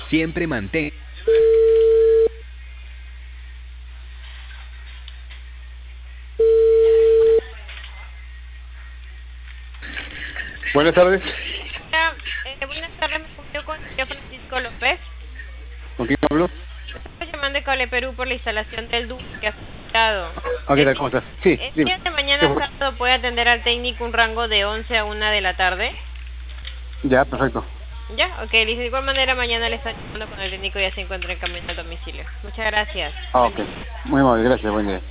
Siempre mantén. Buenas tardes. Buenas tardes, me comunico con el señor Francisco López. ¿Con quién hablo? Estoy llamando de Cable Perú por la instalación del ducto que ha solicitado. ¿Qué tal? ¿Cómo estás? Sí, El dime. día de ¿Qué mañana fue? sábado puede atender al técnico un rango de 11 a 1 de la tarde. Ya, perfecto. Ya, ok, dice de igual manera mañana le está llamando cuando el técnico ya se encuentra en camino al domicilio. Muchas gracias. Buen Ok. día. Muy amable, gracias, buen día.